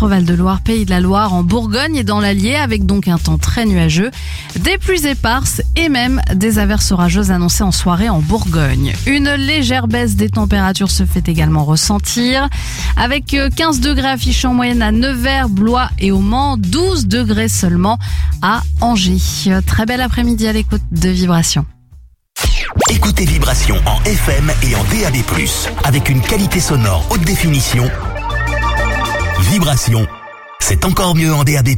Centre-Val de Loire, Pays de la Loire, en Bourgogne et dans l'Allier, avec donc un temps très nuageux, des pluies éparses et même des averses orageuses annoncées en soirée en Bourgogne. Une légère baisse des températures se fait également ressentir, avec 15 degrés affichés en moyenne à Nevers, Blois et au Mans, 12 degrés seulement à Angers. Très bel après-midi à l'écoute de Vibration. Écoutez Vibration en FM et en DAB+, avec une qualité sonore haute définition. Vibration, c'est encore mieux en DAB+.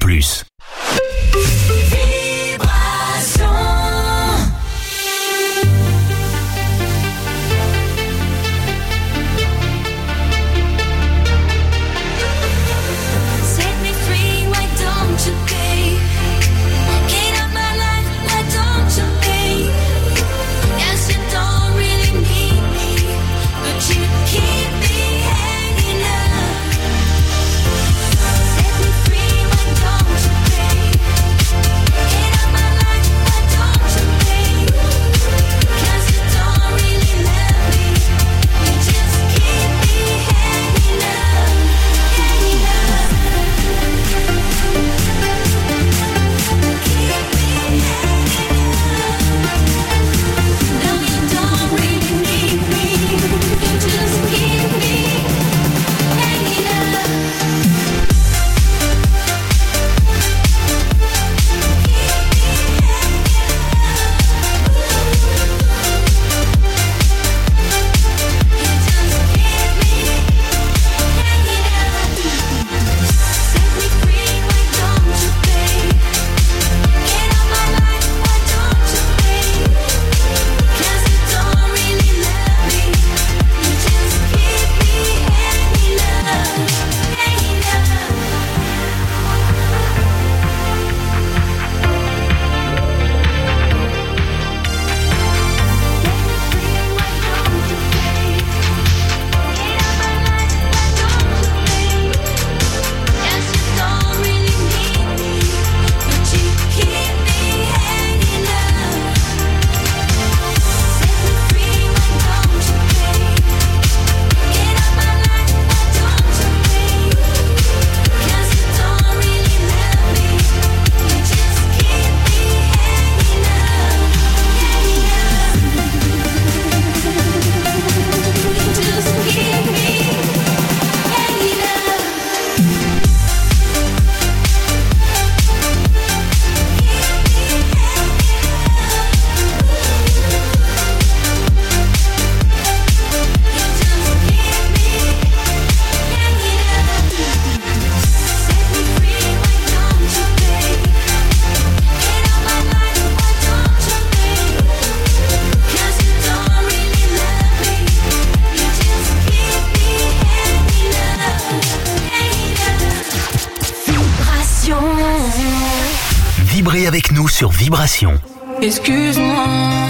Vibrez avec nous sur Vibration. Excuse-moi,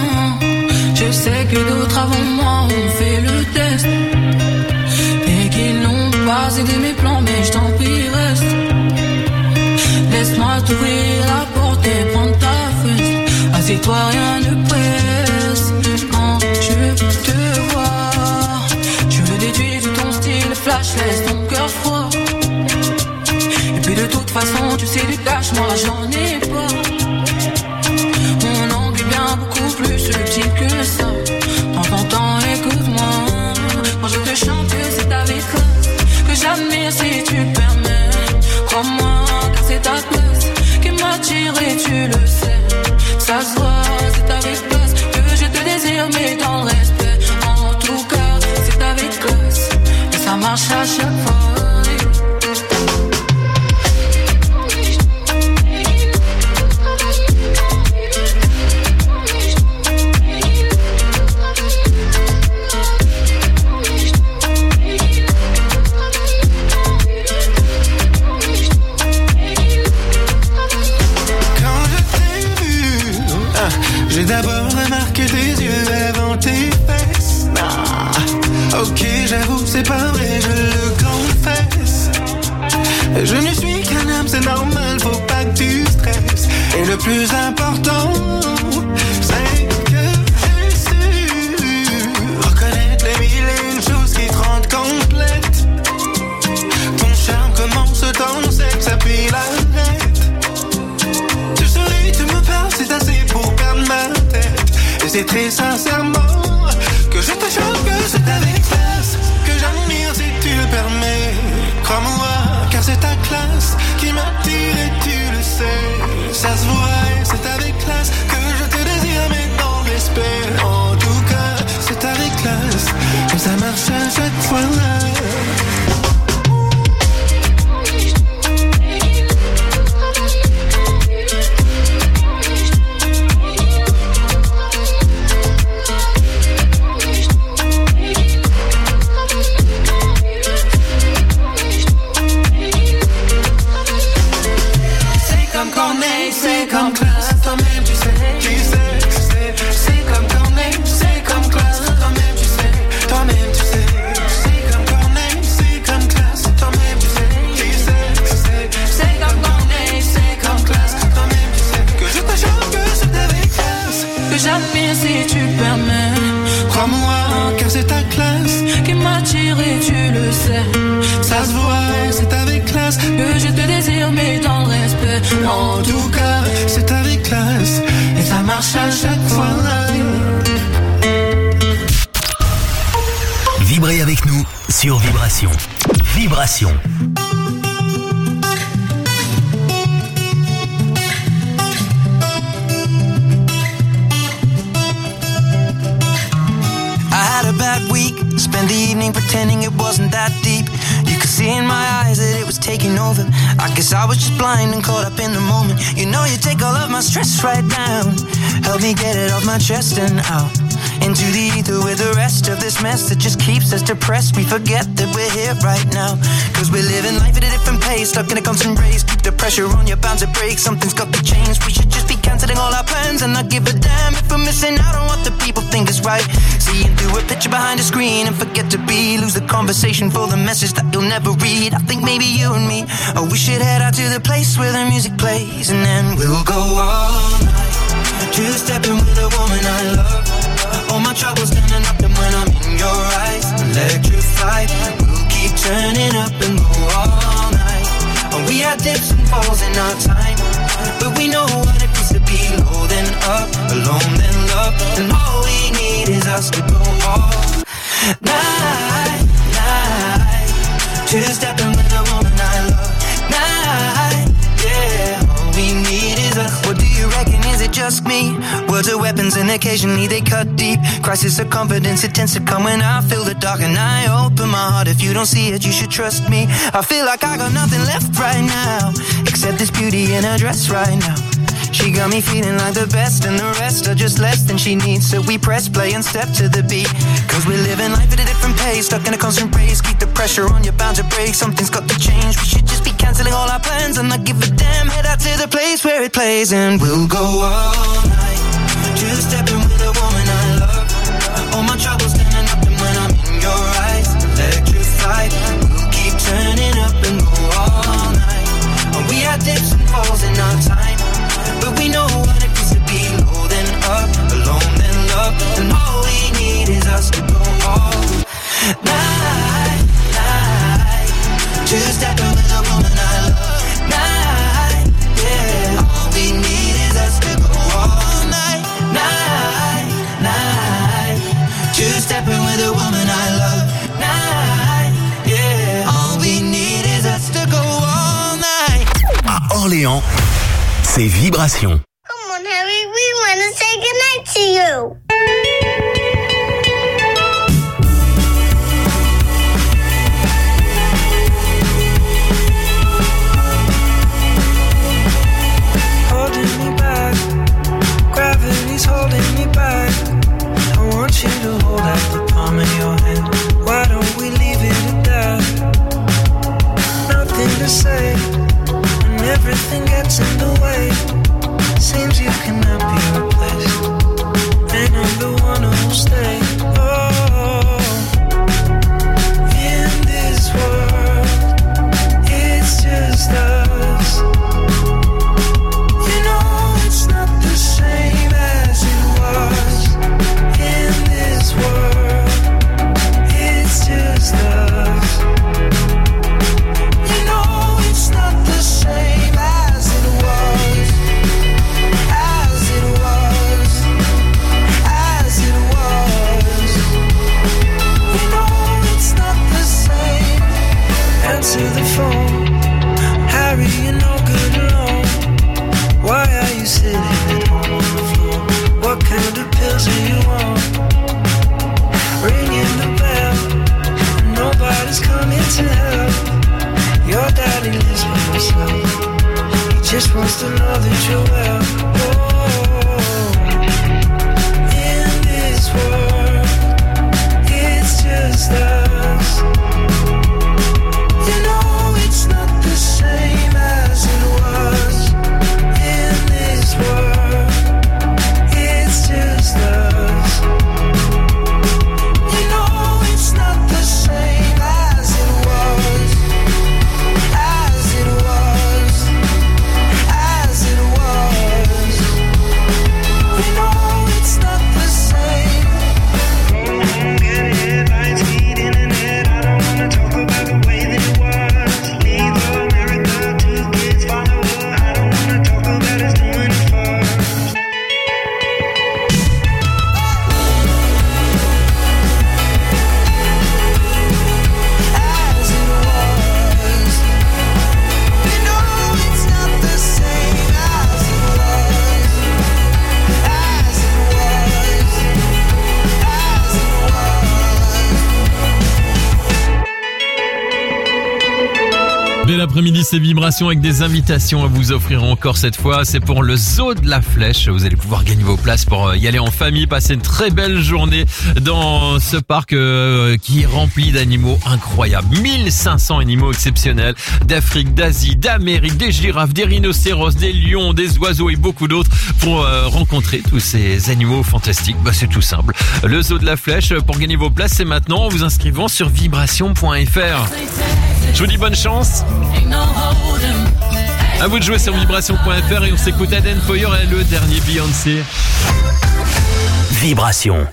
je sais que d'autres avant moi ont fait le test et qu'ils n'ont pas aidé mes plans, mais je t'en prie reste. Laisse-moi t'ouvrir la porte et prendre ta fesse. Assieds-toi, rien ne presse. Quand je te vois, je le déduis de ton style flash, laisse ton cœur froid. Et puis de toute façon, tu sais, détache, moi j'en ai pas. Mon angle est bien beaucoup plus subtil que ça. Prends ton temps, écoute-moi. Quand je te chante, c'est avec classe que j'admire si tu le permets. Crois-moi, car c'est ta classe qui m'attire et tu le sais. Ça se voit, c'est avec classe que je te désire, mais dans le respect. En tout cas, c'est avec classe et ça marche à chaque fois. J'ai d'abord remarqué tes yeux avant tes fesses. Ah, ok, j'avoue, c'est pas vrai, je le confesse. Je ne suis qu'un homme, c'est normal, faut pas que tu stresses. Et le plus important, c'est que j'ai su reconnaître les mille et une choses qui te rendent complète. Ton charme commence dans très sincèrement que je te jure que c'est avec classe que j'admire si tu le permets. Crois-moi, car c'est ta classe qui m'attire et tu le sais. Ça se voit et c'est avec classe que je te désire, mais dans le respect. En tout cas, c'est avec classe que ça marche à chaque fois. C'est comme classe, toi-même tu sais, c'est comme Corneille, c'est comme classe, toi-même tu sais, c'est comme Corneille, c'est comme classe, toi-même tu sais, c'est comme Corneille, c'est comme classe, toi-même tu sais, que je te jure que c'est avec classe, que j'admire si tu permets, crois-moi, car c'est ta classe qui m'attire et tu le sais, ça se voit, c'est avec classe que je te désire mais dans le respect. En tout cas, c'est avec classe et ça marche à chaque fois. Vibrez avec nous sur Vibration. Vibration. I had a bad week, spent the evening pretending it wasn't that deep. You could see in my eyes that it was taking over. I guess I was just blind and caught up in the moment. You know you take all of my stress right down. Help me get it off my chest and out into the ether with the rest of this mess that just keeps us depressed. We forget that we're here right now, cause we're living life at a different pace, stuck in a constant race. Keep the pressure on, you're bound to break. Something's got to change. We should just be cancelling all our plans and not give a damn if we're missing out on what the people think is right. Seeing through a picture behind a screen and forget to be, lose the conversation for the message that you'll never read. I think maybe you and me, oh, we should head out to the place where the music plays, and then we'll go all night, just stepping with a woman I love. All my troubles standing up, and when I'm in your eyes, electrified. We'll keep turning up and go all night. And we had dips and falls in our time, but we know what it feels to be low then up, alone then love. And all we need is us to go all night, just stepping with the woman I love. Night, yeah, all we need is us. What do you reckon, is it just me? Words are weapons and occasionally they cut deep. Crisis of confidence, it tends to come when I feel the dark and I open my heart. If you don't see it, you should trust me. I feel like I got nothing left right now, except this beauty in her dress right now. She got me feeling like the best, and the rest are just less than she needs. So we press play and step to the beat, cause we're living life at a different pace, stuck in a constant race. Keep the pressure on, you're bound to break. Something's got to change. We should just be cancelling all our plans and not give a damn. Head out to the place where it plays, and we'll go all night, just stepping with a woman I love. All my troubles standing up, and when I'm in your eyes, electrified. We'll keep turning up and go all night. And we had dips and falls in our time, but we know what it feels to be low then up, alone then love. And all we need is us to go all night, just stepping with a woman I love. Night, yeah, all we need is us to go all night, just stepping with a woman I love. Night, yeah, all we need is us to go all night. À Orléans, c'est Vibration. Come on, Harry, we want to say goodnight to you. Holding me back, gravity's holding me back. I want you to hold out the palm of your hand. Why don't we leave it at that? Nothing to say, and everything gets in the way. Seems you cannot be replaced, and I'm the one who'll stay. Oh, in this world, it's just us. You know it's not the same as it was. In this world, it's just us. You know it's not the same as it was. As it was. As himself. He just wants to know that you're well. In this world, it's just us. You know it's not the same as it was. In this world, it's just us. You know it's not the same as it was. As it was. As it was. You know it's not the same. Get it, lights, heat, internet. I don't wanna talk about the way that it was. Leave America, 2 kids, follow her. I don't wanna talk about us doing it first. As it was. You know it's not the same as it was. As it was. As it was. Bel après-midi, c'est Vibration avec des invitations à vous offrir encore cette fois. C'est pour le Zoo de la Flèche. Vous allez pouvoir gagner vos places pour y aller en famille, passer une très belle journée dans ce parc qui est rempli d'animaux incroyables. 1500 animaux exceptionnels d'Afrique, d'Asie, d'Amérique, des girafes, des rhinocéros, des lions, des oiseaux et beaucoup d'autres pour rencontrer tous ces animaux fantastiques. C'est tout simple. Le Zoo de la Flèche, pour gagner vos places, c'est maintenant en vous inscrivant sur vibration.fr. Je vous dis bonne chance. À vous de jouer sur vibration.fr et on s'écoute Aden Foyer et le dernier Beyoncé. Vibration.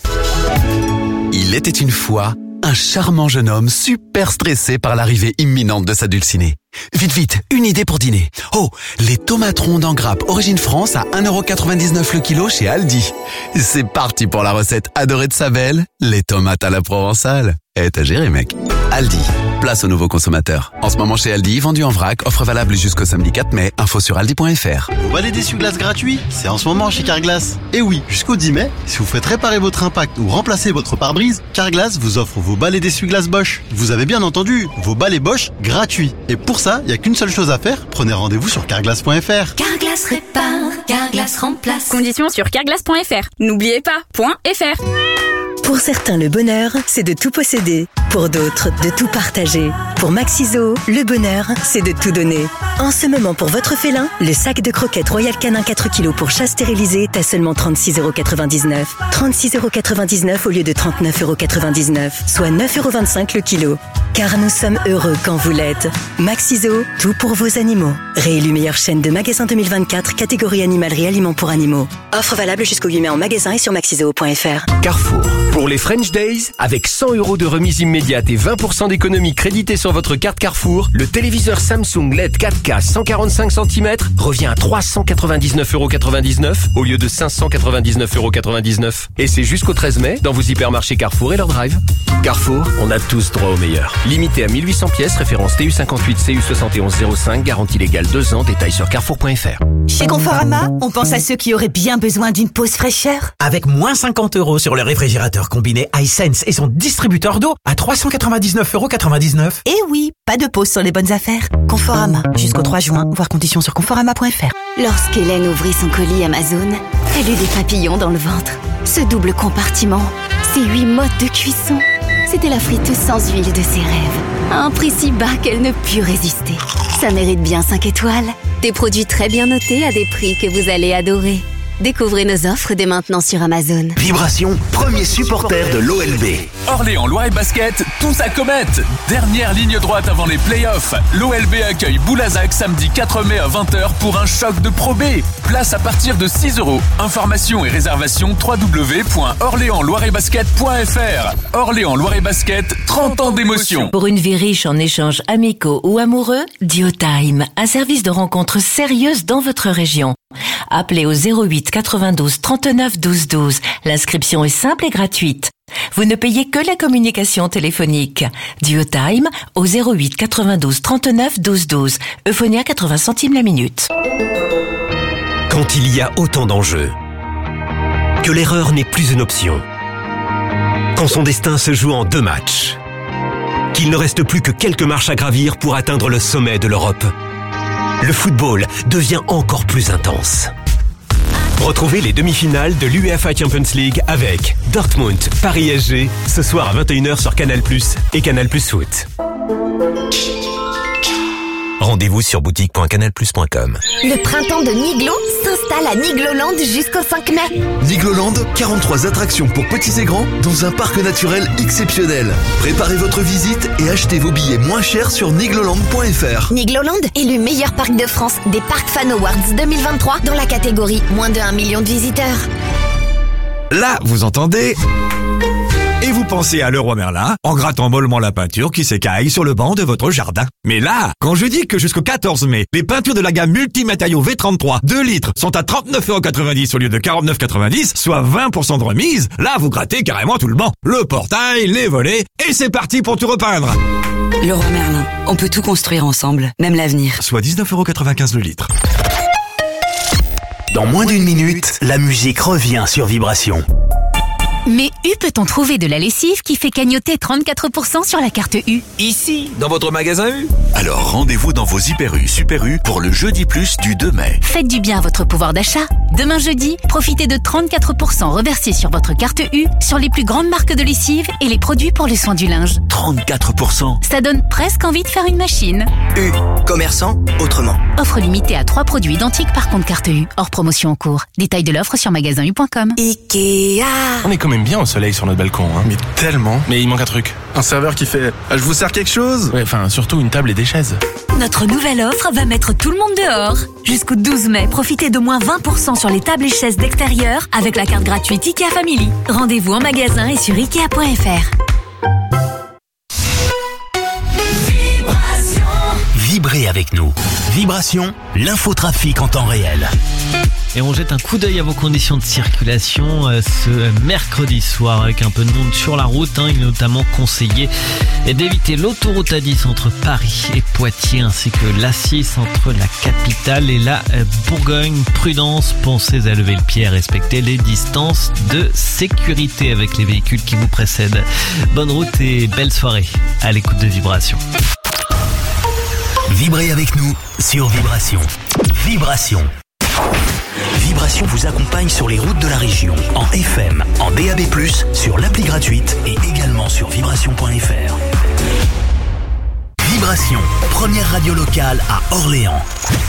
Il était une fois un charmant jeune homme super stressé par l'arrivée imminente de sa dulcinée. Vite, vite, une idée pour dîner. Oh, les tomates rondes en grappe origine France à 1,99€ le kilo chez Aldi. C'est parti pour la recette adorée de sa belle, les tomates à la provençale. T'as géré, mec. Aldi, place aux nouveaux consommateurs. En ce moment chez Aldi, vendu en vrac, offre valable jusqu'au samedi 4 mai, info sur aldi.fr. Vous valez d'essuie-glace gratuit? C'est en ce moment chez Carglass. Et oui, jusqu'au 10 mai, si vous faites réparer votre impact ou remplacer votre pare-brise, Carglass vous offre vos balais d'essuie-glace Bosch. Vous avez bien entendu, vos balais Bosch gratuits. Et pour ça, il n'y a qu'une seule chose à faire, prenez rendez-vous sur carglass.fr. Carglass répare, Carglass remplace. Conditions sur carglass.fr. N'oubliez pas, .fr. Pour certains, le bonheur, c'est de tout posséder. Pour d'autres, de tout partager. Pour Maxiso, le bonheur, c'est de tout donner. En ce moment, pour votre félin, le sac de croquettes Royal Canin 4 kg pour chat stérilisé est à seulement 36,99€. 36,99€ au lieu de 39,99€, soit 9,25€ le kilo. Car nous sommes heureux quand vous l'êtes. Maxiso, tout pour vos animaux. Réélu meilleure chaîne de magasins 2024, catégorie animalerie aliments pour animaux. Offre valable jusqu'au 8 mai en magasin et sur maxiso.fr. Carrefour. Pour les French Days, avec 100€ de remise immédiate et 20% d'économie créditée sur votre carte Carrefour, le téléviseur Samsung LED 4K 145 cm revient à 399,99€ au lieu de 599,99€. Et c'est jusqu'au 13 mai dans vos hypermarchés Carrefour et leur drive. Carrefour, on a tous droit au meilleur. Limité à 1800 pièces, référence TU58 CU7105, garantie légale 2 ans, détails sur carrefour.fr. Chez Conforama, on pense à ceux qui auraient bien besoin d'une pause fraîcheur. Avec moins 50€ sur le réfrigérateur combiné iSense et son distributeur d'eau à 399,99€. Eh oui, pas de pause sur les bonnes affaires. Conforama, jusqu'au 3 juin, voir conditions sur conforama.fr. Lorsqu'Hélène ouvrit son colis Amazon, elle eut des papillons dans le ventre. Ce double compartiment, ces 8 modes de cuisson, c'était la friteuse sans huile de ses rêves. À un prix si bas qu'elle ne put résister. Ça mérite bien 5 étoiles. Des produits très bien notés à des prix que vous allez adorer. Découvrez nos offres dès maintenant sur Amazon. Vibration, premier supporter de l'OLB. Orléans Loire et Basket, tous à comète. Dernière ligne droite avant les playoffs. L'OLB accueille Boulazac samedi 4 mai à 20h pour un choc de Pro B. Place à partir de 6€. Informations et réservations www.orléansloiretbasket.fr. Orléans Loire et Basket, 30 ans d'émotion. Pour une vie riche en échanges amicaux ou amoureux, Diotime, un service de rencontres sérieuses dans votre région. Appelez au 08 92 39 12 12. L'inscription est simple et gratuite. Vous ne payez que la communication téléphonique. Diotime au 08 92 39 12 12. Euphonia 80 centimes la minute. Quand il y a autant d'enjeux, que l'erreur n'est plus une option, quand son destin se joue en 2 matchs, qu'il ne reste plus que quelques marches à gravir pour atteindre le sommet de l'Europe. le football devient encore plus intense. Retrouvez les demi-finales de l'UEFA Champions League avec Dortmund, Paris SG, ce soir à 21h sur Canal+ et Canal+ Foot. Rendez-vous sur boutique.canalplus.com. Le printemps de Niglo s'installe à Nigloland jusqu'au 5 mai. Nigloland, 43 attractions pour petits et grands dans un parc naturel exceptionnel. Préparez votre visite et achetez vos billets moins chers sur nigloland.fr. Nigloland, élu meilleur parc de France des Parcs Fan Awards 2023 dans la catégorie moins de 1 million de visiteurs. Là, vous entendez ? Et vous pensez à Leroy Merlin en grattant mollement la peinture qui s'écaille sur le banc de votre jardin. Mais là, quand je dis que jusqu'au 14 mai, les peintures de la gamme multimatériaux V33 2 litres sont à 39,90€ au lieu de 49,90€, soit 20% de remise, là vous grattez carrément tout le banc. Le portail, les volets, et c'est parti pour tout repeindre. Leroy Merlin, on peut tout construire ensemble, même l'avenir. Soit 19,95€ le litre. Dans moins d'une minute, la musique revient sur Vibration. Mais U peut-on trouver de la lessive qui fait cagnotter 34% sur la carte U? Ici, dans votre magasin U. Alors rendez-vous dans vos Hyper U, Super U pour le Jeudi Plus du 2 mai. Faites du bien à votre pouvoir d'achat. Demain jeudi, profitez de 34% reversés sur votre carte U sur les plus grandes marques de lessive et les produits pour le soin du linge. 34%. Ça donne presque envie de faire une machine. U, commerçant autrement. Offre limitée à 3 produits identiques par compte carte U. Hors promotion en cours. Détail de l'offre sur magasin-u.com. Ikea. On est quand même bien au soleil sur notre balcon, hein. Mais tellement. Mais il manque un truc. Un serveur qui fait « Je vous sers quelque chose ?» Ouais, enfin, surtout une table et des chaises. Notre nouvelle offre va mettre tout le monde dehors. Jusqu'au 12 mai, profitez de moins 20% sur les tables et chaises d'extérieur avec la carte gratuite IKEA Family. Rendez-vous en magasin et sur Ikea.fr. Vibrez avec nous. Vibration, l'infotrafic en temps réel. Et on jette un coup d'œil à vos conditions de circulation ce mercredi soir avec un peu de monde sur la route. Il est notamment conseillé d'éviter l'autoroute A10 entre Paris et Poitiers ainsi que l'A6 entre la capitale et la Bourgogne. Prudence, pensez à lever le pied et à respecter les distances de sécurité avec les véhicules qui vous précèdent. Bonne route et belle soirée à l'écoute de Vibration. Vibrez avec nous sur Vibration. Vibration. Vibration vous accompagne sur les routes de la région, en FM, en DAB+, sur l'appli gratuite et également sur vibration.fr. Vibration, première radio locale à Orléans.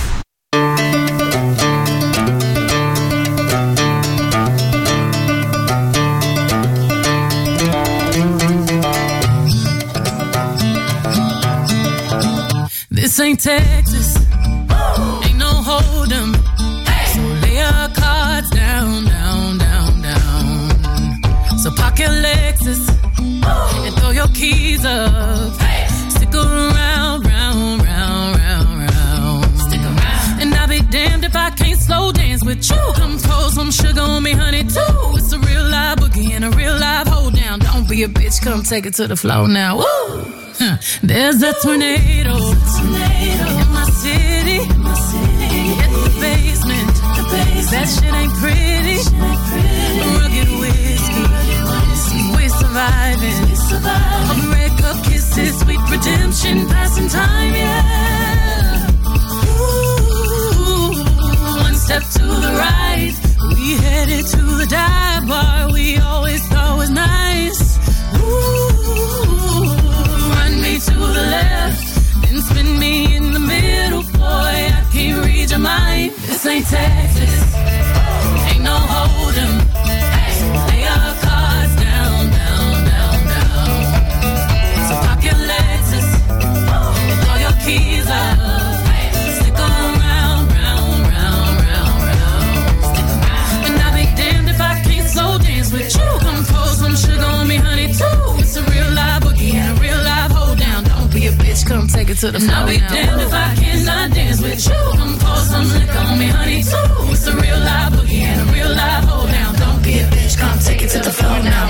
This ain't Texas, ain't no hold 'em. So lay your cards down, down, down, down. So park your Lexus and throw your keys up. Stick around, round, round, round, round. Stick around. And I'll be damned if I can't slow dance with you. Come throw some sugar on me, honey, too. It's a real live boogie and a real live hold down. Don't be a bitch, come take it to the floor now. Woo! There's a tornado in my city, in the basement. That shit ain't pretty. Rugged whiskey, we're surviving. Red cup kisses, sweet redemption, passing time, yeah. Ooh, one step to the right, we headed to the dive bar we always thought was nice. Ooh, to the left, then spin me in the middle, boy, I can't read your mind. This ain't Texas, ain't no hold 'em. Lay your cards down, down, down, down. So pop your Lexus and throw your keys up. Stick around, round, round, round, round. And I'll be damned if I can't slow dance with you. Come throw some sugar on me, honey, too. It's a real live boogie and a real live hold down. Don't be a bitch, come take it to the floor. And I'll be damned if I cannot dance with you. Come pour some liquor on me, honey, too. It's a real live boogie and a real live hold down. Don't be a bitch, come take it to the floor now.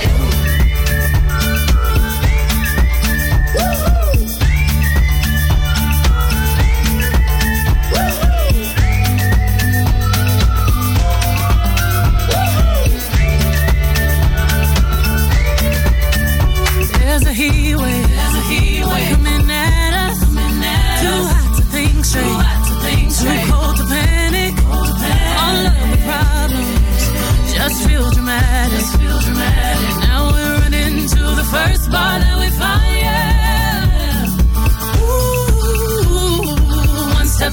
There's a heat wave coming at us. Too hot to think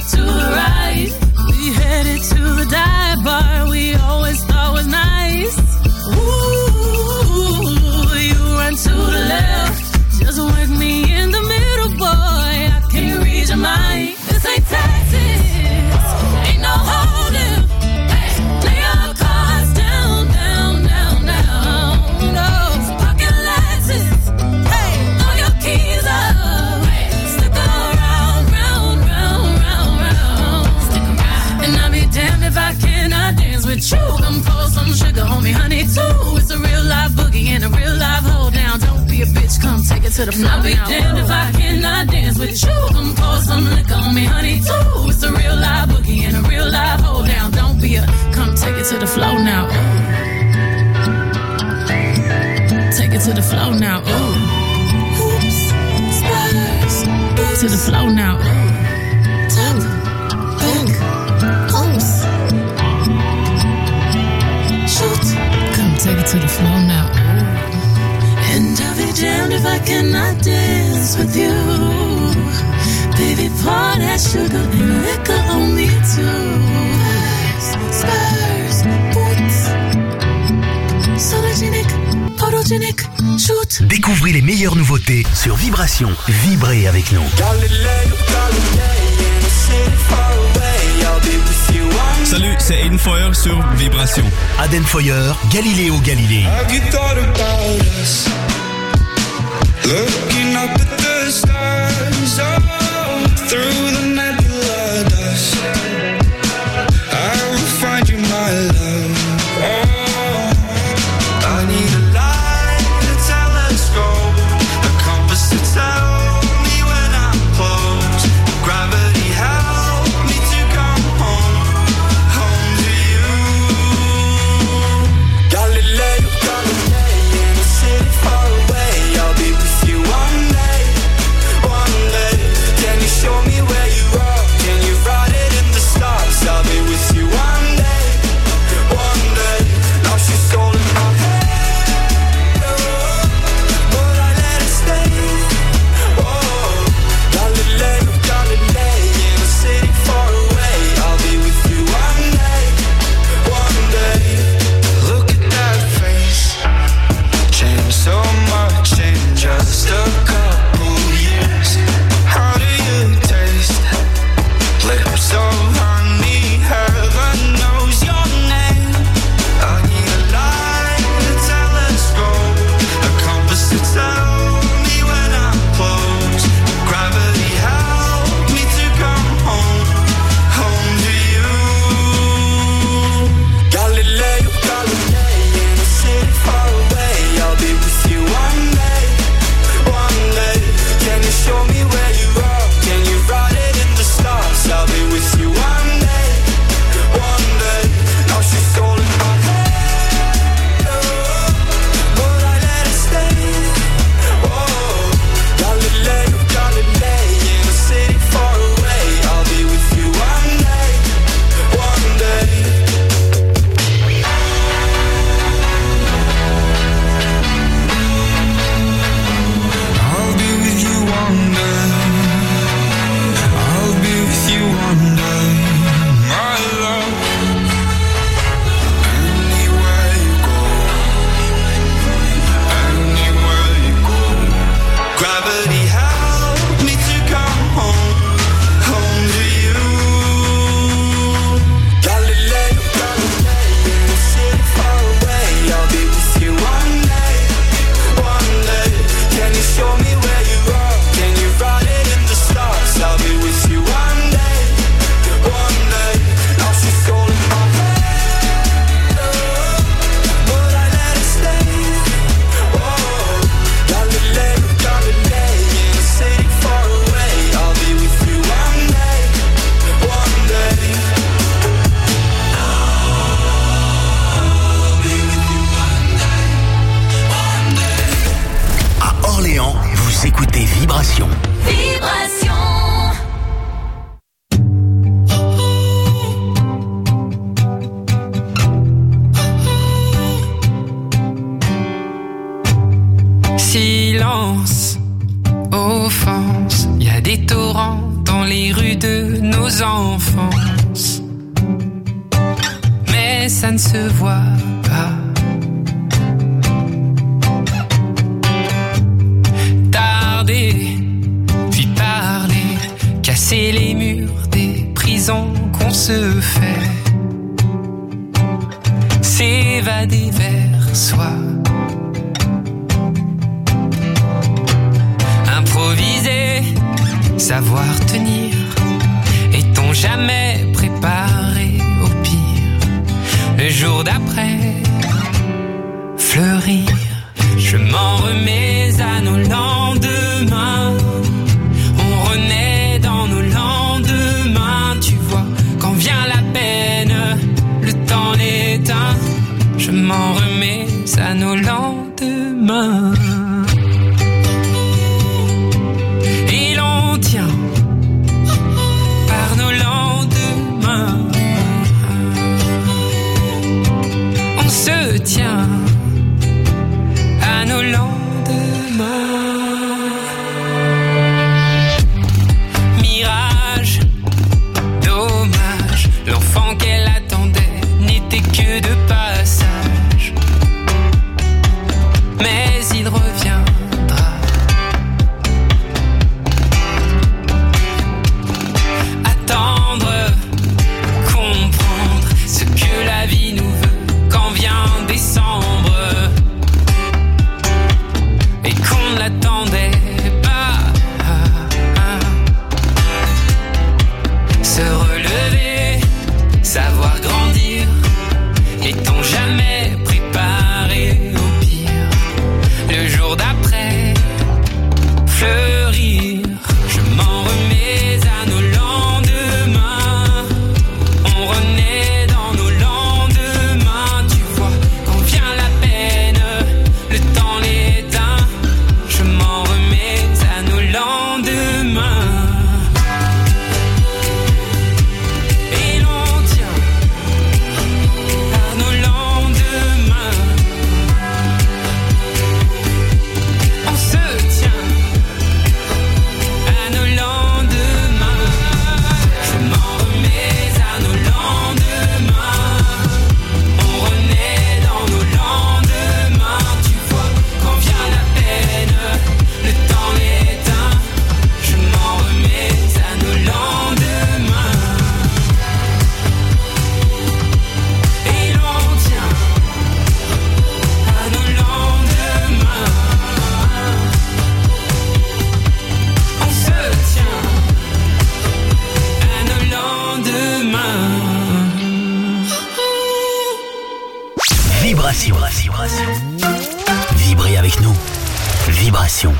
to the right. We headed to the dive bar we always thought was nice. Ooh, you run to the left. Just wake me in the middle, boy. I can't read your mind. This ain't Texas. Ain't no holding. Hey, lay your cards down, down, down, down. No, pocket Lexus. Hey, throw your keys up. Stick around, round, round, round, round. Stick around. And I'll be damned if I cannot dance with you. Come pour some sugar on me, honey, too. It's a real life boogie and a real life hold down. Don't be a bitch, come take it to the floor. I'll be damned if I cannot dance with you. Come pour some liquor on me, honey, too. It's a real life boogie and a real life hold down. Don't be a, come take it to the floor now. Ooh. Take it to the floor now. Ooh. Oops, spurs. To the floor now. Ooh. Top, back, close. Shoot. Come take it to the floor now. Ooh. And I'll be damned if I cannot dance with you. Baby, pour that sugar and liquor on me too. Spurs, boots, sologenic, photogenic, shoot. Découvrez les meilleures nouveautés sur Vibration. Vibrez avec nous. Salut, c'est Aiden Foyer sur Vibration. Aden Foyer, Galileo Galilei. Have you thought about us? Looking up at the stars, oh, through the nebula dust. I will find you, my love. Oh, I need a light, a telescope, a compass to tell me when I'm close. Gravity help me to come home, home to you. Galileo, Galilei, in a city far away, I'll be with you one day. Can you show me where you nos enfances, mais ça ne se voit pas. Tarder, puis parler, casser les murs des prisons qu'on se fait, s'évader vers soi, improviser, savoir tenir. Est-on jamais préparé au pire? Le jour d'après, fleurir. Je m'en remets à nos lendemains. On renaît dans nos lendemains. Tu vois, quand vient la peine, le temps l'éteint. Je m'en remets à nos lendemains. Et l'on tient par nos lendemains. On se tient à nos lendemains. Mirage, dommage, l'enfant qu'elle attendait n'était que de passage. Mais il reviendra. Attendre, comprendre ce que la vie nous veut quand vient décembre. Et qu'on ne l'attendait pas. Se relever, savoir grandir. Est-on jamais préparé au pire? Le jour d'après, fleurir. Je m'en remets à nos lendemains. On renaît dans nos lendemains. Tu vois, quand vient la peine, le temps l'éteint. Je m'en remets à nos lendemains. Et l'on tient par nos lendemains. On se tient à nos lendemains. Je m'en remets à nos lendemains. On renaît dans nos lendemains. Tu vois, quand vient la peine, le temps l'éteint. Je m'en remets à nos lendemains. Et l'on tient à nos lendemains. On se tient à nos lendemains. Vibration. Vibrez avec nous. Vibration.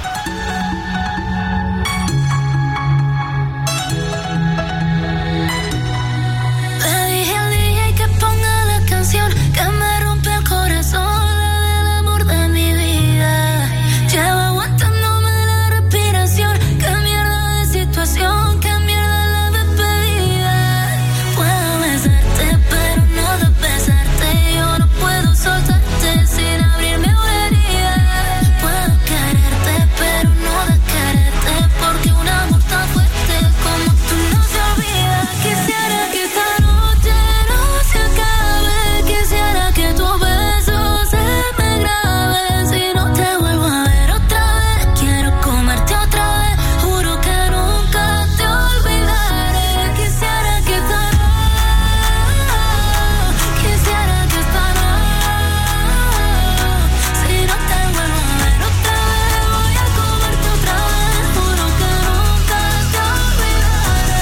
Le dije al DJ que ponga la canción que me rompe el corazón, la del amor de mi vida. Llevo aguantándome la respiración. Qué mierda de situación, qué mierda la despedida. Puedo besarte, pero no de besarte. Yo no puedo soltarte sin abrirme una herida. Puedo quererte, pero no de quererte, porque un amor tan fuerte como tú no se olvida. Quisiera que esta noche no se acabe. Quisiera que tu beso se me grabe. Si no te vuelvo a ver otra vez, quiero comerte otra vez. Juro que nunca te olvidaré. Quisiera que esta noche, quisiera que esta noche, si no te vuelvo a ver otra vez, voy a comerte otra vez. Juro que nunca te olvidaré.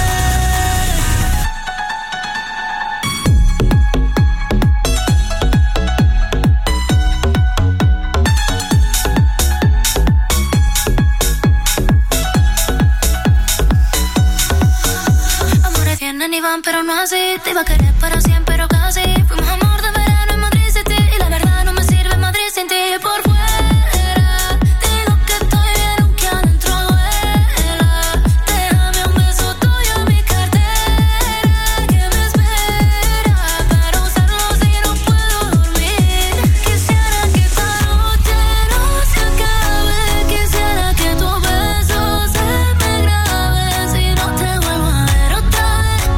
Amores vienen y van, pero no así. Te iba a querer para siempre, pero casi. Fuimos amor de verano en Madrid City. Y la verdad no me sirve Madrid sin ti. Por fuera digo que estoy bien, aunque adentro duela. Déjame un beso tuyo en mi cartera, que me espera para usarlo si no puedo dormir. Quisiera que esta noche no se acabe. Quisiera que tu beso se me grabe. Si no te vuelvo a ver otra vez,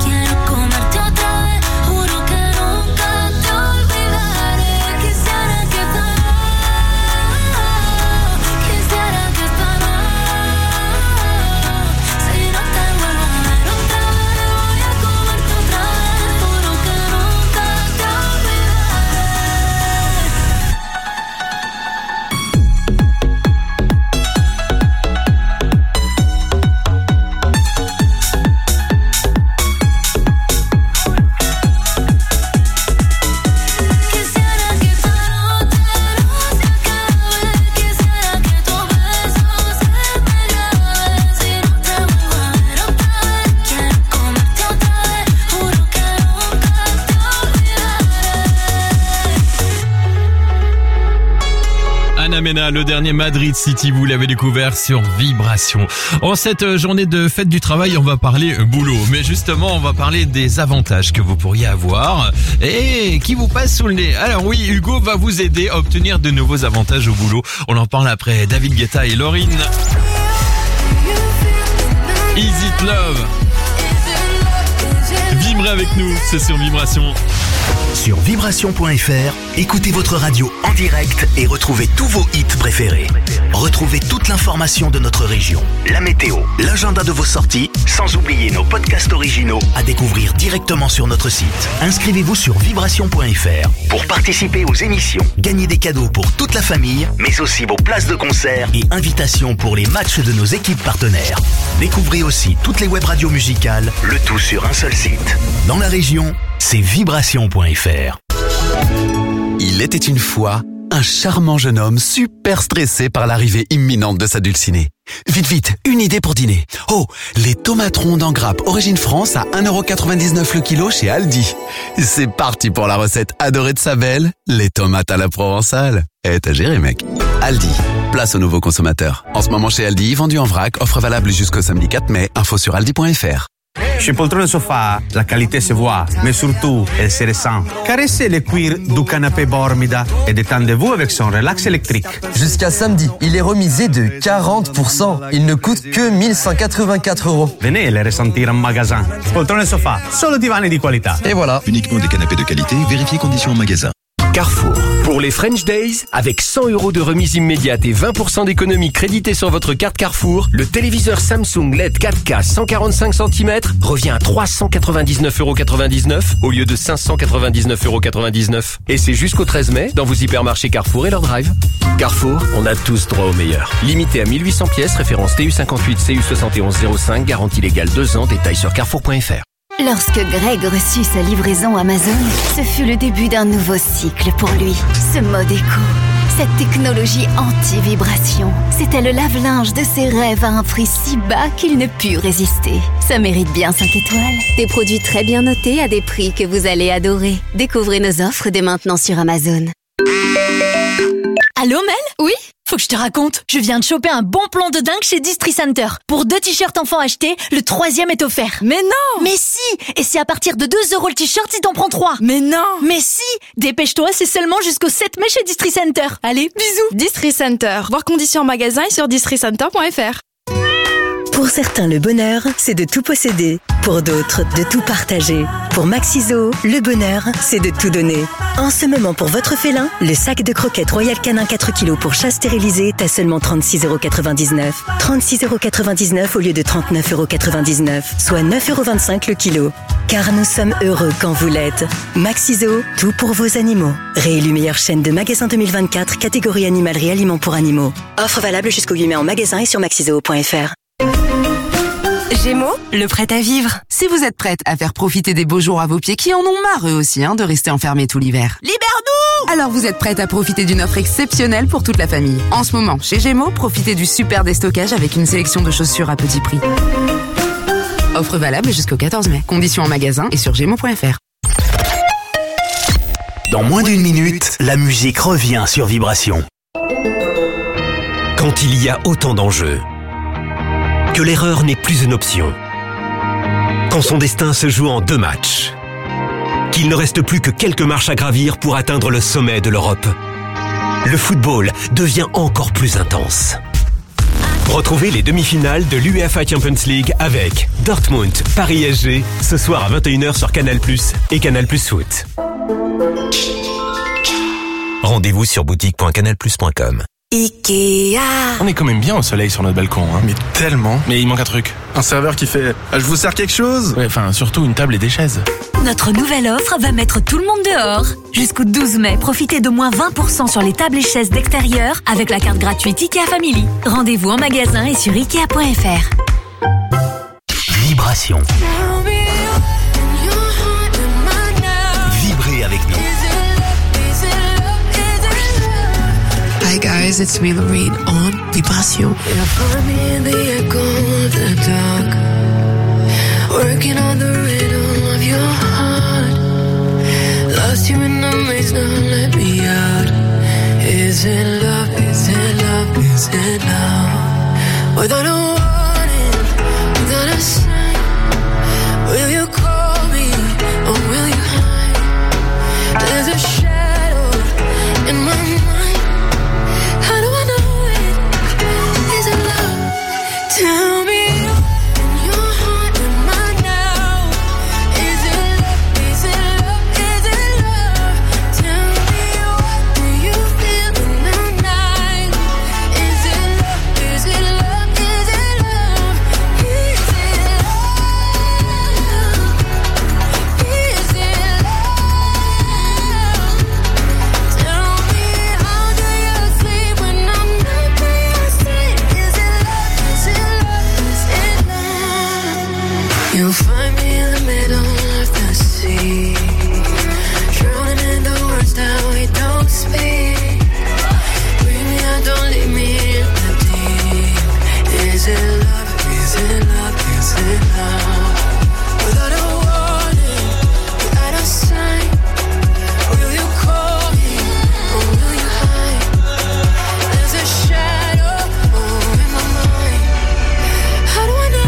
Mena, le dernier Madrid City, vous l'avez découvert sur Vibration. En cette journée de fête du travail, on va parler boulot. Mais justement, on va parler des avantages que vous pourriez avoir et qui vous passent sous le nez. Alors oui, Hugo va vous aider à obtenir de nouveaux avantages au boulot. On en parle après David Guetta et Lauryn. Is It Love? Vibrez avec nous, c'est sur Vibration. Sur vibration.fr, écoutez votre radio en direct et retrouvez tous vos hits préférés. Retrouvez toute l'information de notre région, la météo, l'agenda de vos sorties, sans oublier nos podcasts originaux à découvrir directement sur notre site. Inscrivez-vous sur vibration.fr pour participer aux émissions, gagner des cadeaux pour toute la famille, mais aussi vos places de concert et invitations pour les matchs de nos équipes partenaires. Découvrez aussi toutes les web radios musicales, le tout sur un seul site. Dans la région, c'est vibration.fr. Il était une fois un charmant jeune homme super stressé par l'arrivée imminente de sa dulcinée. Vite, une idée pour dîner. Oh, les tomates rondes en grappe Origine France à 1,99€ le kilo chez Aldi. C'est parti pour la recette adorée de sa belle, les tomates à la provençale. T'as géré, mec. Aldi, place aux nouveaux consommateurs. En ce moment chez Aldi, vendu en vrac, offre valable jusqu'au samedi 4 mai, info sur aldi.fr. Chez Poltrone Sofa, la qualité se voit, mais surtout, elle se ressent. Caressez le cuir du canapé Bormida et détendez-vous avec son relax électrique. Jusqu'à samedi, il est remisé de 40%. Il ne coûte que 1184€. Venez le ressentir en magasin. Poltrone Sofa, solo divani di qualità. Et voilà. Uniquement des canapés de qualité, vérifiez conditions en magasin. Carrefour. Pour les French Days, avec 100€ de remise immédiate et 20% d'économie créditée sur votre carte Carrefour, le téléviseur Samsung LED 4K 145 cm revient à 399,99€ au lieu de 599,99€. Et c'est jusqu'au 13 mai dans vos hypermarchés Carrefour et leur drive. Carrefour, on a tous droit au meilleur. Limité à 1800 pièces, référence TU58 CU7105, garantie légale 2 ans, détails sur carrefour.fr. Lorsque Greg reçut sa livraison Amazon, ce fut le début d'un nouveau cycle pour lui. Ce mode éco, cette technologie anti-vibration, c'était le lave-linge de ses rêves à un prix si bas qu'il ne put résister. Ça mérite bien 5 étoiles. Des produits très bien notés à des prix que vous allez adorer. Découvrez nos offres dès maintenant sur Amazon. Allô Mel? Oui? Faut que je te raconte. Je viens de choper un bon plan de dingue chez Distri Center. Pour 2 t-shirts enfants achetés, le 3e est offert. Mais non! Mais si! Et c'est à partir de 2€ le t-shirt si t'en prends 3. Mais non! Mais si! Dépêche-toi, c'est seulement jusqu'au 7 mai chez Distri Center. Allez, bisous! Distri Center. Voir conditions en magasin et sur districenter.fr. Pour certains, le bonheur, c'est de tout posséder. Pour d'autres, de tout partager. Pour Maxiso, le bonheur, c'est de tout donner. En ce moment, pour votre félin, le sac de croquettes Royal Canin 4 kg pour chat stérilisé est à seulement 36,99€. 36,99€ au lieu de 39,99€, soit 9,25€ le kilo. Car nous sommes heureux quand vous l'êtes. Maxiso, tout pour vos animaux. Réélu meilleure chaîne de magasins 2024, catégorie animalerie aliments pour animaux. Offre valable jusqu'au 8 mai en magasin et sur maxiso.fr. Gémeaux, le prêt à vivre. Si vous êtes prête à faire profiter des beaux jours à vos pieds qui en ont marre eux aussi de rester enfermés tout l'hiver. Libère-nous! Alors vous êtes prête à profiter d'une offre exceptionnelle pour toute la famille. En ce moment, chez Gémeaux, profitez du super déstockage avec une sélection de chaussures à petit prix. Offre valable jusqu'au 14 mai. Conditions en magasin et sur gémeaux.fr. Dans moins d'une minute, la musique revient sur Vibration. Quand il y a autant d'enjeux, que l'erreur n'est plus une option. Quand son destin se joue en 2 matchs. Qu'il ne reste plus que quelques marches à gravir pour atteindre le sommet de l'Europe. Le football devient encore plus intense. Retrouvez les demi-finales de l'UEFA Champions League avec Dortmund, Paris SG, ce soir à 21h sur Canal+ et Canal+ Foot. Rendez-vous sur boutique.canalplus.com. Ikea. On est quand même bien au soleil sur notre balcon, hein. Mais tellement. Mais il manque un truc. Un serveur qui fait « Je vous sers quelque chose ?» Ouais, enfin, surtout une table et des chaises. Notre nouvelle offre va mettre tout le monde dehors. Jusqu'au 12 mai, profitez de moins 20% sur les tables et chaises d'extérieur avec la carte gratuite IKEA Family. Rendez-vous en magasin et sur Ikea.fr. Vibration. Vibrez avec nous. Hi guys, it's me Lorraine on Vibration. Working on the rhythm of your heart. Lost you in the maze, now let me out. Is it love? Is it Without a warning, without a sign, will you call me or will you hide? There's a shadow in my mind. How do I know it? Is it love? Tell me. You'll find me in the middle of the sea, drowning in the words that we don't speak. Bring me out, don't leave me in the deep. Is it love? Is it love? Is it love? Without a warning, without a sign, will you call me or will you hide? There's a shadow in my mind. How do I know?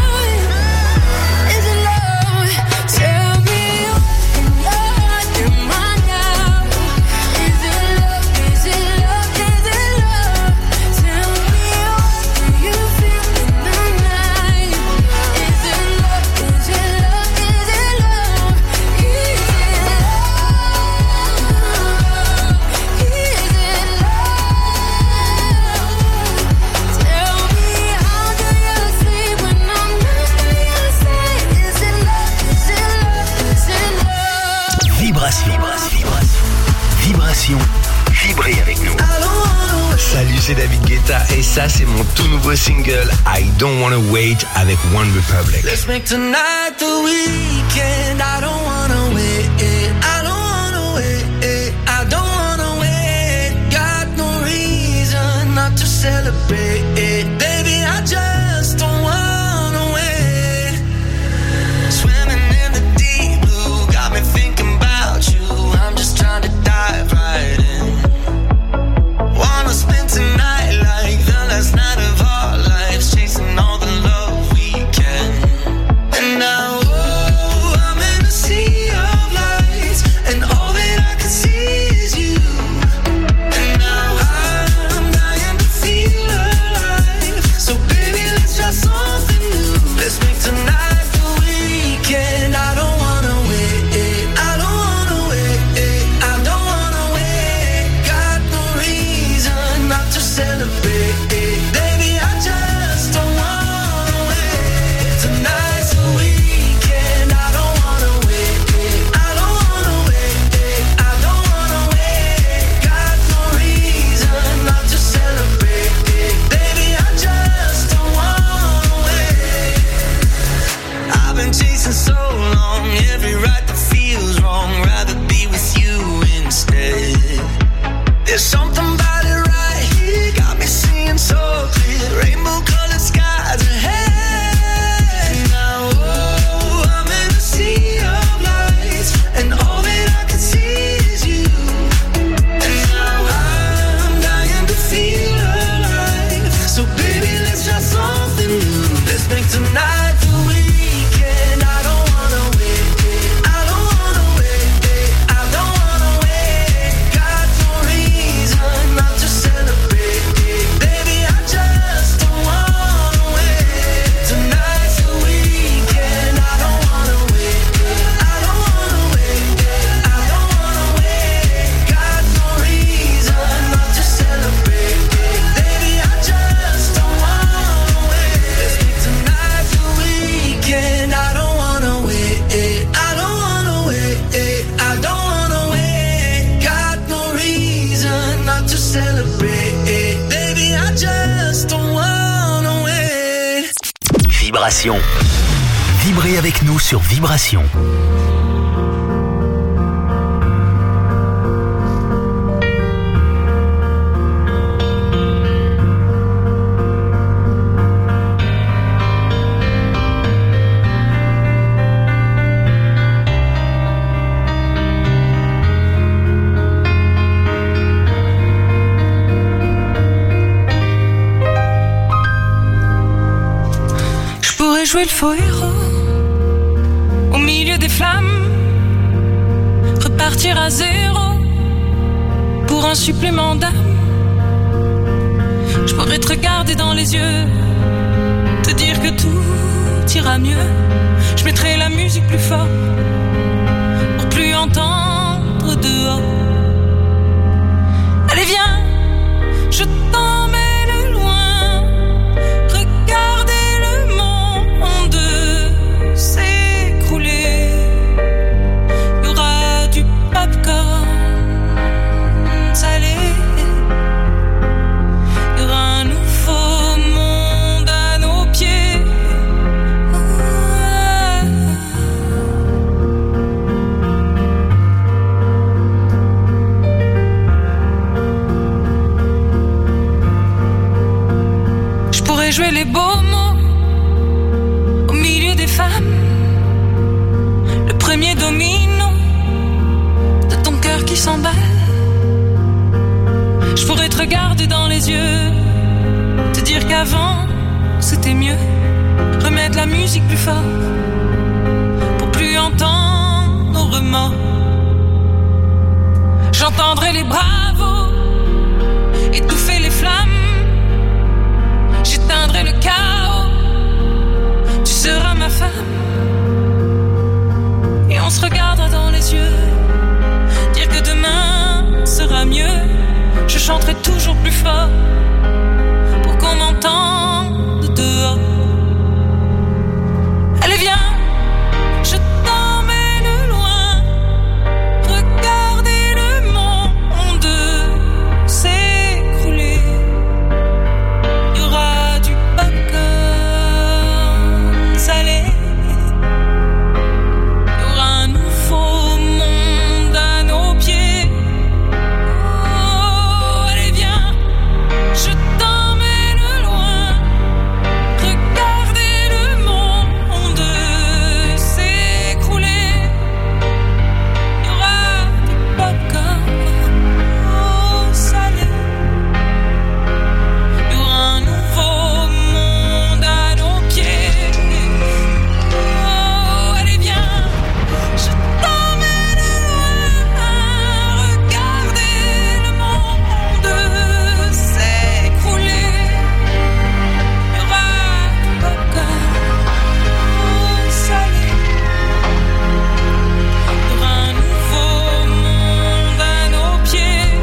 Vibration, vibrez avec nous. Salut, c'est David Guetta et ça c'est mon tout nouveau single I Don't Wanna Wait avec One Republic. Let's make tonight the weekend. I don't wanna wait. I don't wanna wait. I don't wanna wait. Got no reason not to celebrate. Baby, I just don't wanna wait. Swimming in the deep blue got me thinking about you. I'm just trying to dive right in. Wanna spend tonight like the last night of our lives, chasing all the love we can. And now, oh, I'm in a sea of lights, and all that I can see is you. And now I'm dying to feel alive. So baby, let's try something new. Let's make tonight the weekend. I don't wanna wait. I don't wanna wait. I don't wanna wait. Got no reason not to celebrate. Baby, I just don't wanna wait. Tonight's the weekend. I don't wanna wait. I don't wanna wait. I don't wanna wait. Got no reason not to celebrate. Baby, I just don't wanna wait. I've been chasing so long, every right that feels wrong. Rather be with you instead. There's something about it right here, got me seeing so clear. Rainbow colored skies ahead. Now, oh, I'm in a sea of lights, and all that I can see is you. And now I'm dying to feel alive. So baby, let's try something new. Let's make tonight the weekend. I don't wanna wait. I don't wanna wait. I don't wanna wait. Got no reason not to celebrate. Baby, I just don't wanna wait. Tonight's the weekend. I don't wanna wait. I don't wanna wait. I don't wanna wait. Got no reason not to celebrate. Baby, I just don't wanna wait. Let's make tonight the weekend. I don't wanna wait. I don't wanna wait. I don't wanna wait. Got no reason not to celebrate. Baby, I just don't wanna wait. Vibration. Vibrez avec nous sur Vibration. jouer le faux héros au milieu des flammes, repartir à zéro pour un supplément d'âme. Je pourrais te regarder dans les yeux, te dire que tout ira mieux. Je mettrai la musique plus fort pour plus entendre dehors. Allez viens, je t'emmène loin, regardez le monde s'écrouler. Il y aura du popcorn salé. Il y aura un nouveau monde à nos pieds. Je pourrais jouer les beaux mots au milieu des femmes, le premier domino de ton cœur qui s'emballe. Je pourrais te regarder dans les yeux, te dire qu'avant c'était mieux, remettre la musique plus fort pour plus entendre nos remords. J'entendrai les bravos étouffer les flammes, j'éteindrai le chaos, tu seras ma femme. Et on se regardera dans les yeux, dire que demain sera mieux. Je chanterai toujours plus fort pour qu'on m'entende dehors. Allez viens, je t'emmène loin, regardez le monde s'écrouler. Il y aura du popcorn salé. Il y aura un nouveau monde à nos pieds. Oh, allez viens, je t'emmène loin, regardez le monde s'écrouler. Il y aura du popcorn salé. Il y aura un nouveau monde à nos pieds. Oh, allez viens, je t'emmène loin, regardez le monde s'écrouler. Il y aura du popcorn salé. Il y aura un nouveau monde à nos pieds.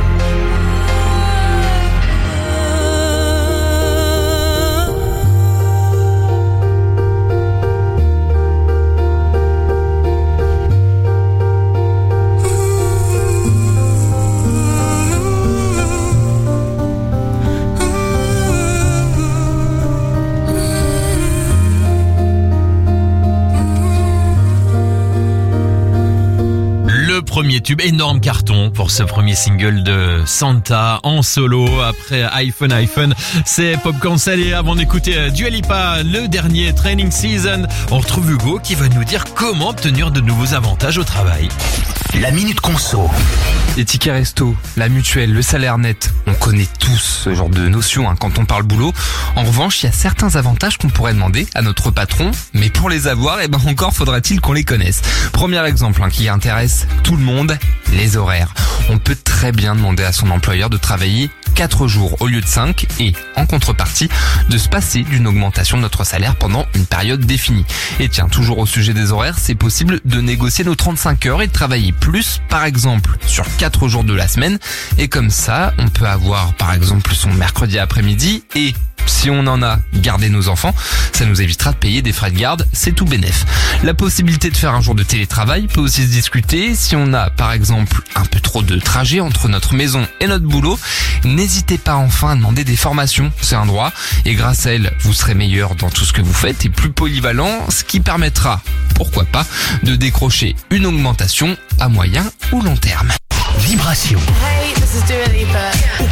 Le premier tube, énorme carton pour ce premier single de Santa en solo après iPhone. C'est Popcorn Salé. Avant d'écouter Dua Lipa, le dernier Training Season, on retrouve Hugo qui va nous dire comment obtenir de nouveaux avantages au travail. La Minute Conso. Les tickets resto, la mutuelle, le salaire net, on connaît tous ce genre de notions quand on parle boulot. En revanche, il y a certains avantages qu'on pourrait demander à notre patron, mais pour les avoir, encore faudra-t-il qu'on les connaisse. Premier exemple qui intéresse tout le monde, les horaires. On peut très bien demander à son employeur de travailler 4 jours au lieu de 5 et, en contrepartie, de se passer d'une augmentation de notre salaire pendant une période définie. Et tiens, toujours au sujet des horaires, c'est possible de négocier nos 35 heures et de travailler plus, par exemple, sur 4 jours de la semaine. Et comme ça, on peut avoir, par exemple, son mercredi après-midi et... si on en a gardé nos enfants, ça nous évitera de payer des frais de garde, c'est tout bénef. La possibilité de faire un jour de télétravail peut aussi se discuter. Si on a par exemple un peu trop de trajet entre notre maison et notre boulot, n'hésitez pas enfin à demander des formations, c'est un droit. Et grâce à elles, vous serez meilleur dans tout ce que vous faites et plus polyvalent, ce qui permettra, pourquoi pas, de décrocher une augmentation à moyen ou long terme. Vibration. Hey, this is Dua Lipa.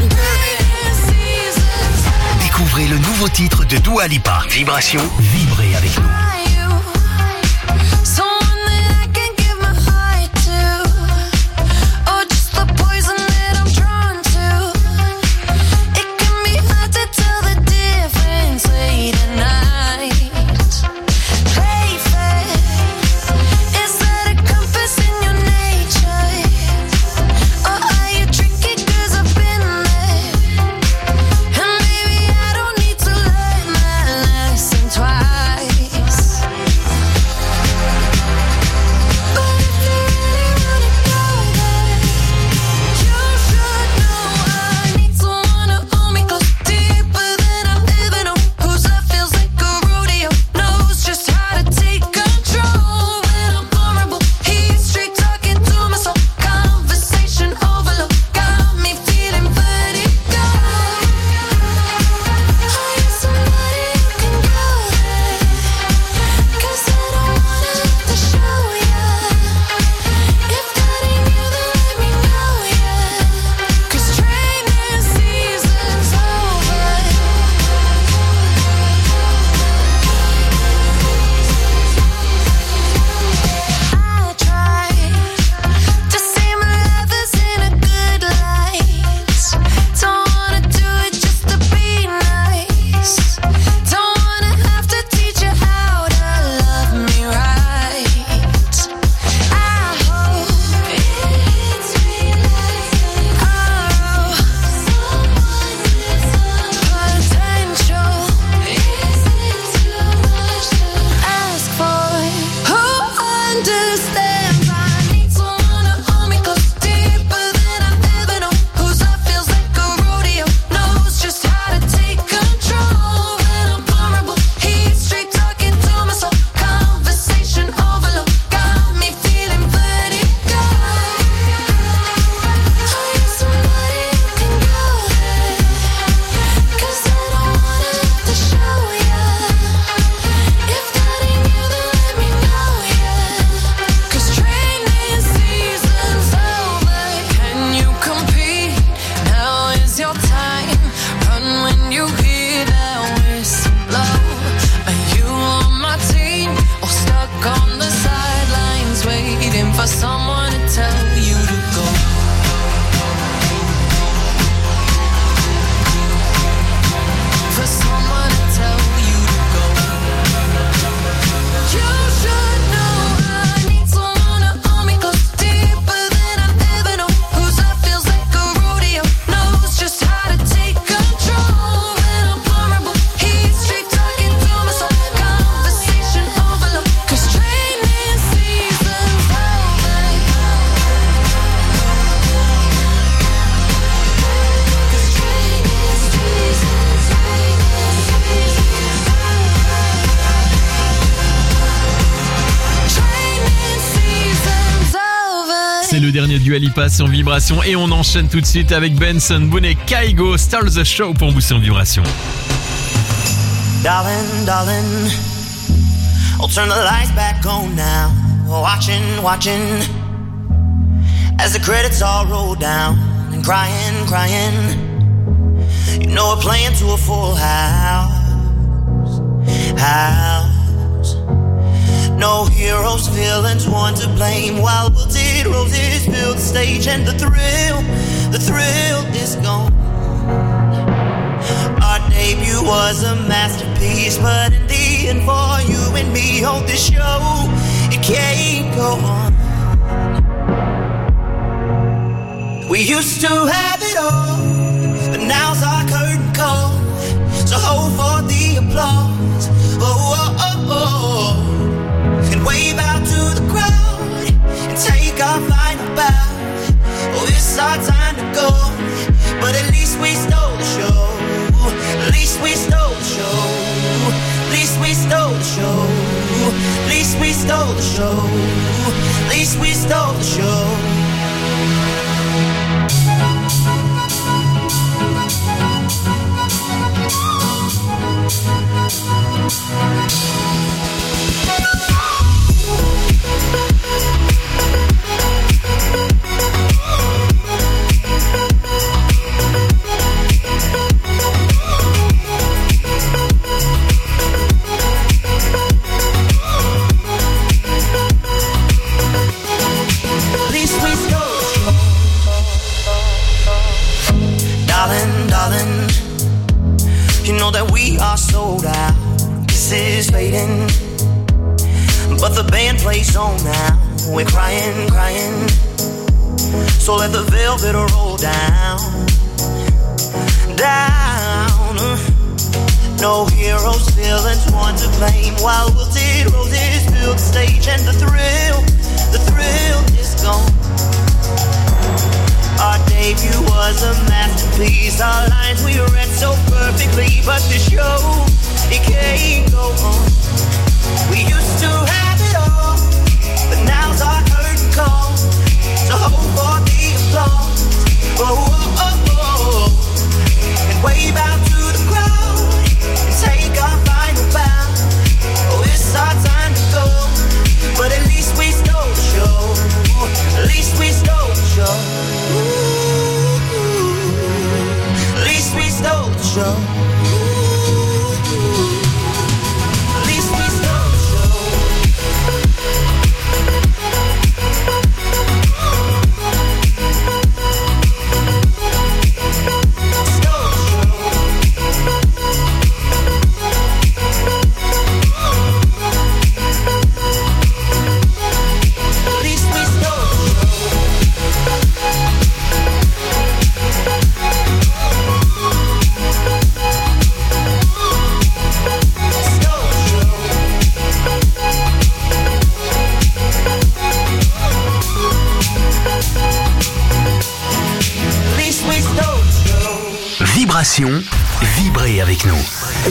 Découvrez le nouveau titre de Dua Lipa. Vibration, vibrez avec nous. someone to tell you to go. For someone to tell you to go. You should know I need someone to hold me close, deeper than I've ever known. Whose love feels like a rodeo, knows just how to take control. When I'm vulnerable, he's straight talking to my soul. Conversation overload, 'cause training season's over. C'est le dernier du Alipa sur Vibration et on enchaîne tout de suite avec Benson Boone et Kaigo, Start the Show pour booster en Vibration. Darling, darling, I'll turn the lights back on now. Watching, as the credits all roll down and crying. You know we're playing to a full house. No heroes, villains, one to blame. While wilted roses fill the stage and the thrill is gone. Our debut was a masterpiece, but in the end for you and me on this show, it can't go on. We used to have it all, but now's our curtain call. So hold for the applause. Oh. And wave out to the crowd and take our final bow. Oh, it's our time to go, but at least we stole the show. At least we stole the show. At least we stole the show. At least we stole the show. At least we stole the show. Darling, you know that we are sold out. This is fading, but the band plays on now. We're crying. So let the velvet roll down. No heroes, villains, one to blame. While wilted roses fill the stage and the thrill is gone. Our debut was a masterpiece. Our lines we read so perfectly, but the show, it can't go on. We used to have it all, but now's our curtain call. So hold for the applause. Oh. And wave out to the crowd and take our final bow. Oh, it's our time to go, but at least we stole the show. At least we stole the show. At least we stole the show. At least we stole the show. Vibration, vibrez avec nous.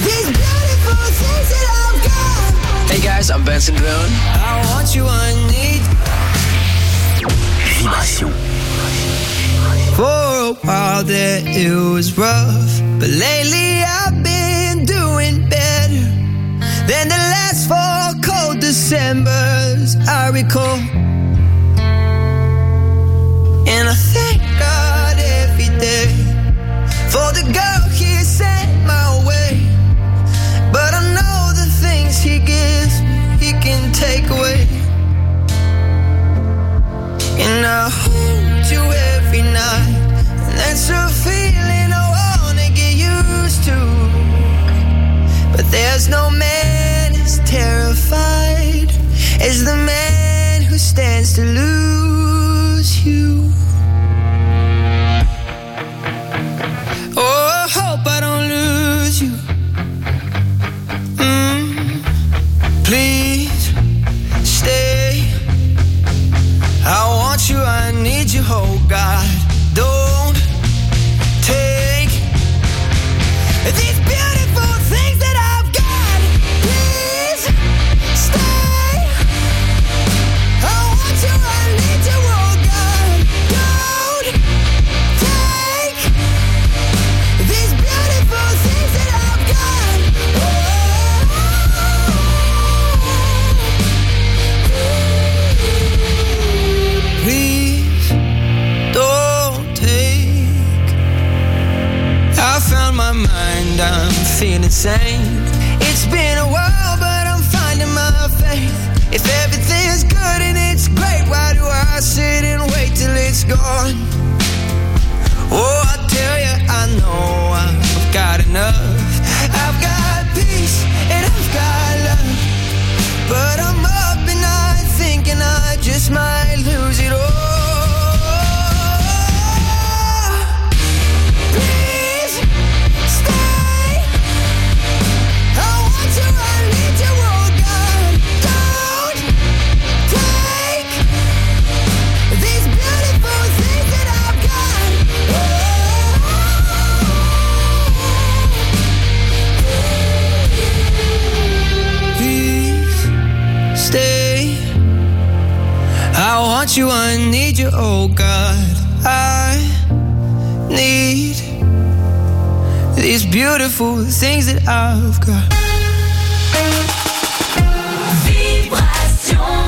Hey guys, I'm Benson Boone. I want you, I need. Vibration. For a while there it was rough, but lately I've been doing better than the last 4 cold Decembers I recall. And I thank God every day for the girl he sent my way. But I know the things he gives me, he can take away. hold you every night, and that's a feeling I wanna get used to. But there's no man as terrified as the man who stands to lose you. Oh, I hope I don't lose you. Please stay. I want you, I need you, oh God. Don't take these beautiful things that I've got. Please stay. I want you, I need you, oh God. Don't take these beautiful things that I've got. Please don't take. I found my mind, I'm feeling sane. It's been a while, but I'm finding my faith. If everything's good and it's great, why do I sit and wait till it's gone? Oh, I tell you, I know I've got enough. I've got peace and I've got love, but I'm up at night thinking I just might lose it all. Please stay. I want you, I need you, oh God. Don't take these beautiful things that I've got. Please stay. I want you, I need you, oh God. I need these beautiful things that I've got. Vibration.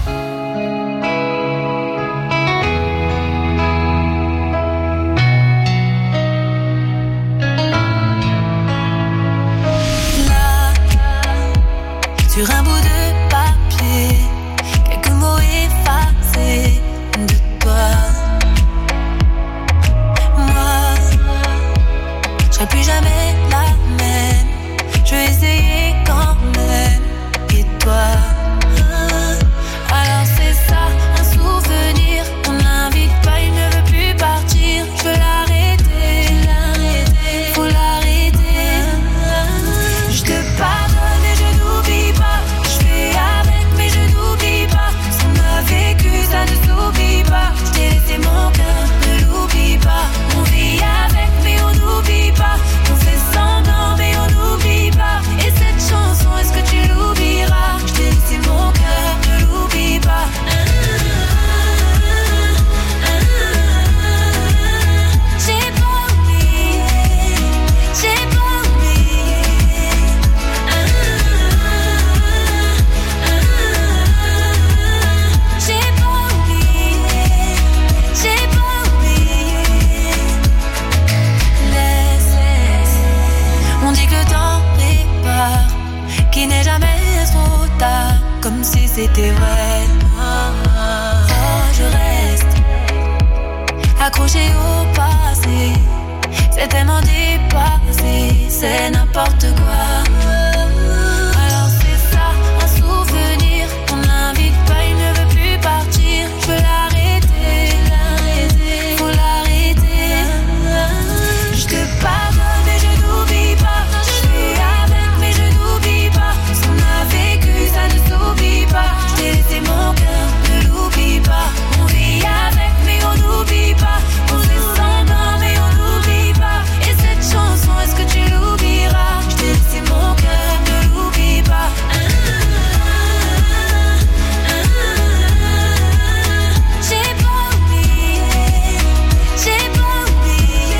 Là, sur un bout de papier, quelques mots effacés de toi. Moi, je serai plus jamais la même. Je vais essayer quand même. Et toi, alors c'est ça, un souvenir. On l'invite pas, il ne veut plus partir. Je veux l'arrêter, faut l'arrêter. Je te pardonne et je n'oublie pas. Je fais avec mais je n'oublie pas. Ce qu'on a vécu, ça ne s'oublie pas. Je t'ai laissé mon cœur, ne l'oublie pas. On vit avec mais on n'oublie pas. On fait semblant mais on n'oublie pas. Et cette chanson, est-ce que tu l'oublieras? Je t'ai laissé mon cœur, ne l'oublie pas. J'ai pas oublié, j'ai pas oublié. J'ai pas oublié, j'ai pas oublié. Laisse, on dit que temps répare, qu'il n'est jamais trop tard, comme si c'était vrai. Oh, je reste accroché au passé, c'est tellement dépassé, c'est n'importe quoi. Alors c'est ça, un souvenir, on l'invite pas, il ne veut plus partir. Je veux l'arrêter, faut l'arrêter. Je te pardonne et je n'oublie pas. Je suis avec mais je n'oublie pas. Ce qu'on a vécu, ça ne s'oublie pas. Je t'ai laissé mon cœur, ne l'oublie pas. On vit avec mais on n'oublie pas. On fait semblant mais on n'oublie pas. Et cette chanson, est-ce que tu l'oublieras? Je t'ai laissé mon cœur, ne l'oublie pas. J'ai pas oublié, j'ai pas oublié.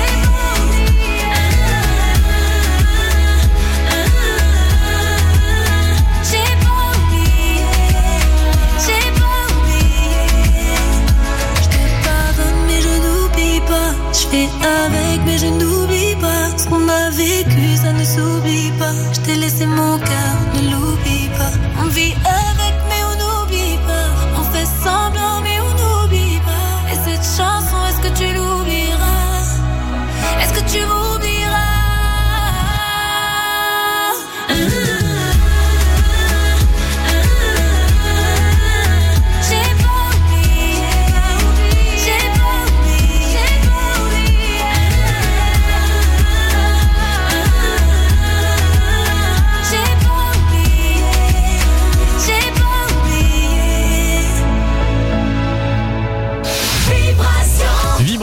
J'ai pas oublié, j'ai pas oublié. Je te pardonne mais je n'oublie pas. Je fais avec mais je n'oublie pas. Ce qu'on a vécu, ça ne s'oublie pas. Je t'ai laissé mon cœur, ne l'oublie pas. On vit avec mais on n'oublie pas. On fait semblant mais on n'oublie pas. Et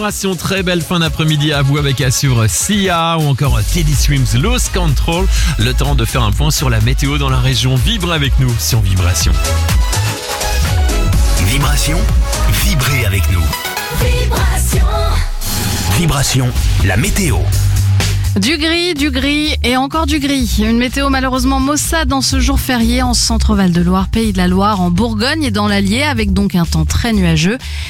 Vibration, très belle fin d'après-midi à vous avec à suivre Sia ou encore Teddy Swims Lost Control. Le temps de faire un point sur la météo dans la région. Vibrez avec nous sur Vibration. Vibration, vibrez avec nous. Vibration, la météo. Du gris et encore du gris. Une météo malheureusement maussade dans ce jour férié en centre Val-de-Loire, Pays de la Loire, en Bourgogne et dans l'Allier avec donc un temps très nuageux.